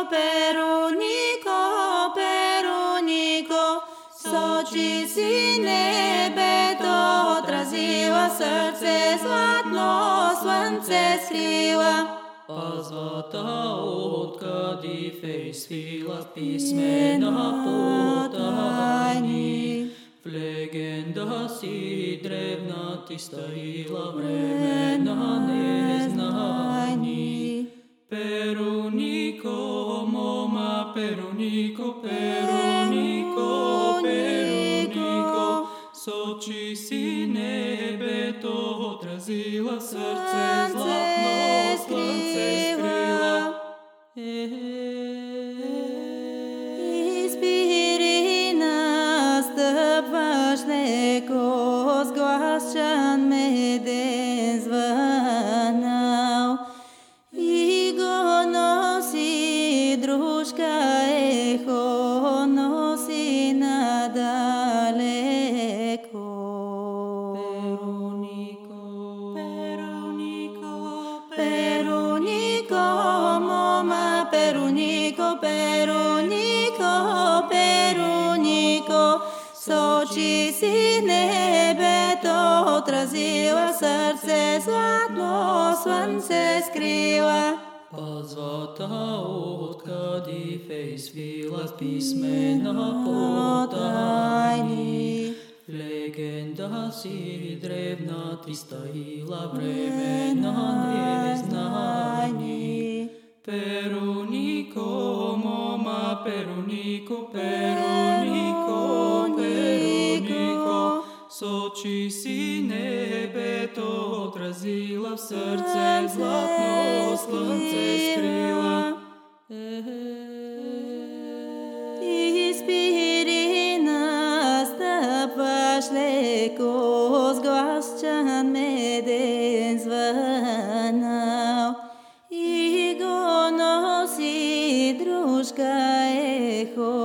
Перунико, Перунико, с очи си небето отразила, сърце златно слънце скрила. Пазвата от Кадифе изсвила писмена потайни. В легенда си древна ти стоила времена незнайни. Перунико, мома, Перунико, Перунико, Перунико, с очи си небето отразила, сърце златно слънце скрила. Изпири настъпваш леко с глас чан меден звънал и го носи дружка ехо, носи надалеко. Перунико, мома, Перунико, Перунико, Перунико, с очи си небето отразила, сърце златно слънце скрила. Пазвата от Кадифе изсвила писмена потайни. В легенда си древна ти стоила времена незнайни. Перунико, мома, Перунико, Перунико, Перунико, с очи си небето отразила, в сърце златно слънце скрила. Изпири настъпваш леко с глас чан меден звънал и го носи дружка ехо,